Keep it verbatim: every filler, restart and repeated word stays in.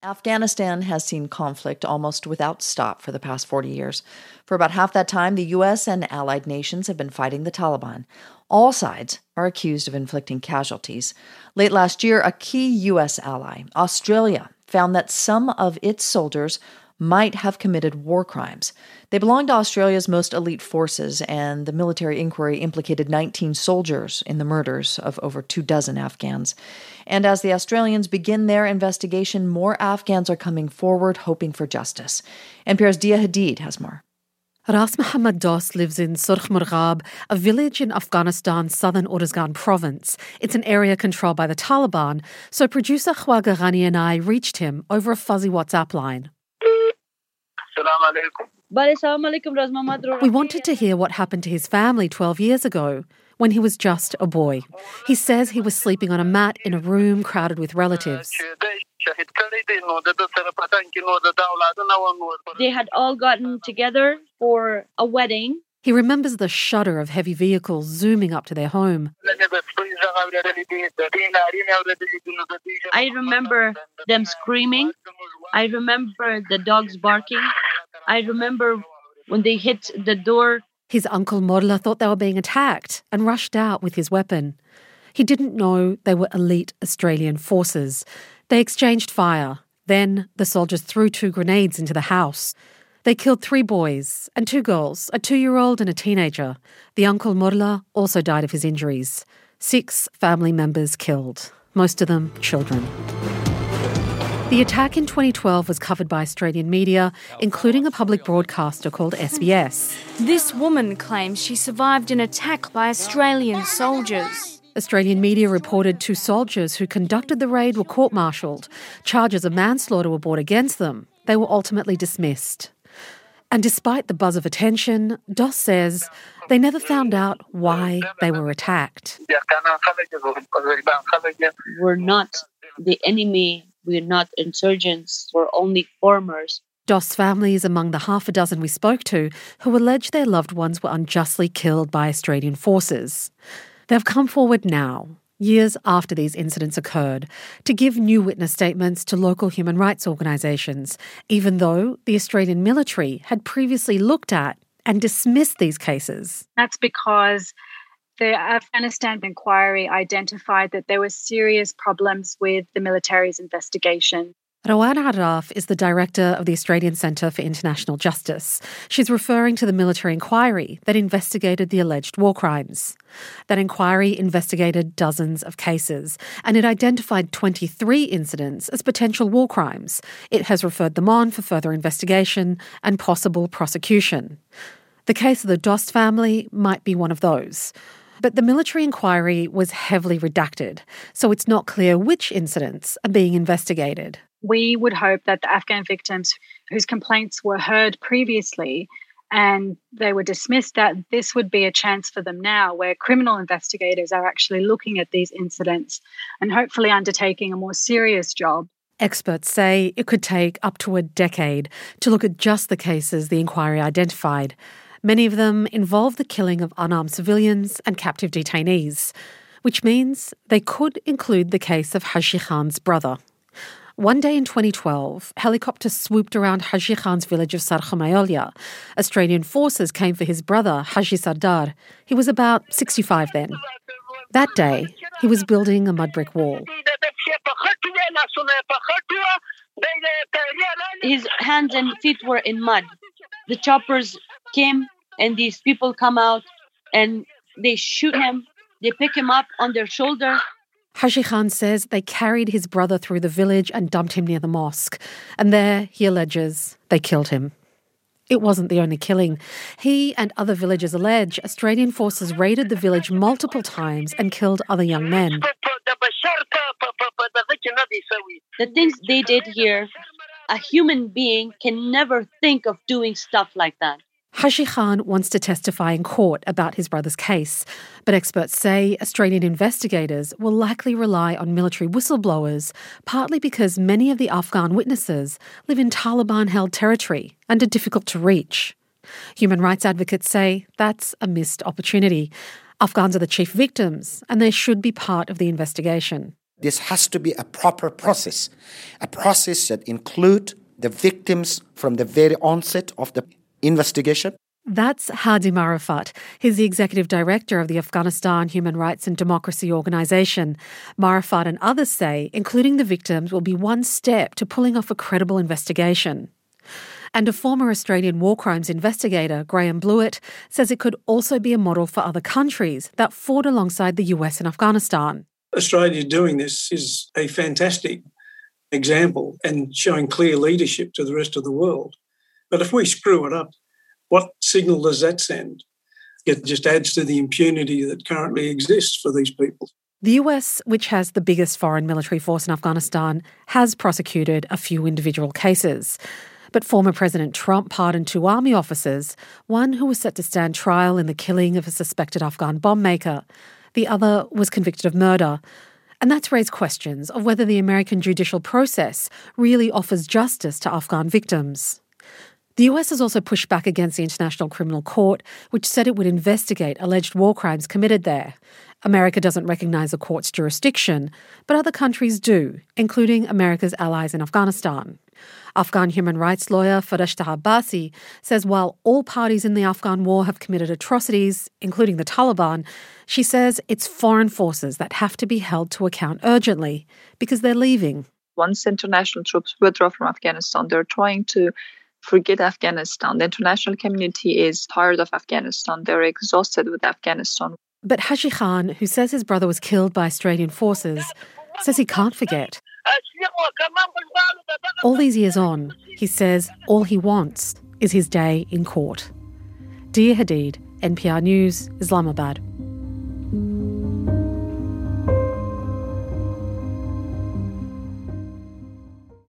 Afghanistan has seen conflict almost without stop for the past forty years. For about half that time, the U S and allied nations have been fighting the Taliban. All sides are accused of inflicting casualties. Late last year, a key U S ally, Australia, found that some of its soldiers might have committed war crimes. They belonged to Australia's most elite forces, and the military inquiry implicated nineteen soldiers in the murders of over two dozen Afghans. And as the Australians begin their investigation, more Afghans are coming forward hoping for justice. N P R's Dia Hadid has more. Ras Mohammad Dost lives in Surkh Murghab, a village in Afghanistan's southern Uruzgan province. It's an area controlled by the Taliban, so producer Khwaga Ghani and I reached him over a fuzzy WhatsApp line. We wanted to hear what happened to his family twelve years ago, when he was just a boy. He says he was sleeping on a mat in a room crowded with relatives. They had all gotten together for a wedding. He remembers the shudder of heavy vehicles zooming up to their home. I remember them screaming. I remember the dogs barking. I remember when they hit the door. His uncle Morla thought they were being attacked and rushed out with his weapon. He didn't know they were elite Australian forces. They exchanged fire. Then the soldiers threw two grenades into the house. They killed three boys and two girls, a two-year-old and a teenager. The uncle Morla also died of his injuries. Six family members killed, most of them children. The attack in twenty twelve was covered by Australian media, including a public broadcaster called S B S. This woman claims she survived an attack by Australian soldiers. Australian media reported two soldiers who conducted the raid were court-martialed. Charges of manslaughter were brought against them. They were ultimately dismissed. And despite the buzz of attention, Dost says they never found out why they were attacked. We're not the enemy. We're not insurgents. We're only farmers. Dost's family is among the half a dozen we spoke to who allege their loved ones were unjustly killed by Australian forces. They've come forward now, years after these incidents occurred, to give new witness statements to local human rights organisations, even though the Australian military had previously looked at and dismissed these cases. That's because the Afghanistan inquiry identified that there were serious problems with the military's investigation. Rawan Arraf is the director of the Australian Centre for International Justice. She's referring to the military inquiry that investigated the alleged war crimes. That inquiry investigated dozens of cases, and it identified twenty-three incidents as potential war crimes. It has referred them on for further investigation and possible prosecution. The case of the Dost family might be one of those. But the military inquiry was heavily redacted, so it's not clear which incidents are being investigated. We would hope that the Afghan victims whose complaints were heard previously and they were dismissed, that this would be a chance for them now where criminal investigators are actually looking at these incidents and hopefully undertaking a more serious job. Experts say it could take up to a decade to look at just the cases the inquiry identified. Many of them involve the killing of unarmed civilians and captive detainees, which means they could include the case of Haji Khan's brother. One day in twenty twelve, helicopters swooped around Haji Khan's village of Sarkhamayolya. Australian forces came for his brother, Haji Sardar. He was about sixty-five then. That day, he was building a mud brick wall. His hands and feet were in mud. The choppers came and these people come out and they shoot him. They pick him up on their shoulder. Haji Khan says they carried his brother through the village and dumped him near the mosque. And there, he alleges, they killed him. It wasn't the only killing. He and other villagers allege Australian forces raided the village multiple times and killed other young men. The things they did here, a human being can never think of doing stuff like that. Haji Khan wants to testify in court about his brother's case, but experts say Australian investigators will likely rely on military whistleblowers, partly because many of the Afghan witnesses live in Taliban-held territory and are difficult to reach. Human rights advocates say that's a missed opportunity. Afghans are the chief victims, and they should be part of the investigation. This has to be a proper process, a process that includes the victims from the very onset of the investigation. That's Hadi Marifat. He's the executive director of the Afghanistan Human Rights and Democracy Organisation. Marifat and others say including the victims will be one step to pulling off a credible investigation. And a former Australian war crimes investigator, Graham Blewett, says it could also be a model for other countries that fought alongside the U S in Afghanistan. Australia doing this is a fantastic example and showing clear leadership to the rest of the world. But if we screw it up, what signal does that send? It just adds to the impunity that currently exists for these people. The U S, which has the biggest foreign military force in Afghanistan, has prosecuted a few individual cases. But former President Trump pardoned two army officers, one who was set to stand trial in the killing of a suspected Afghan bomb maker. The other was convicted of murder. And that's raised questions of whether the American judicial process really offers justice to Afghan victims. The U S has also pushed back against the International Criminal Court, which said it would investigate alleged war crimes committed there. America doesn't recognise the court's jurisdiction, but other countries do, including America's allies in Afghanistan. Afghan human rights lawyer Farishta Abbasi says while all parties in the Afghan war have committed atrocities, including the Taliban, she says it's foreign forces that have to be held to account urgently because they're leaving. Once international troops withdraw from Afghanistan, they're trying to forget Afghanistan. The international community is tired of Afghanistan. They're exhausted with Afghanistan. But Haji Khan, who says his brother was killed by Australian forces, says he can't forget. All these years on, he says all he wants is his day in court. Dia Hadid, N P R News, Islamabad.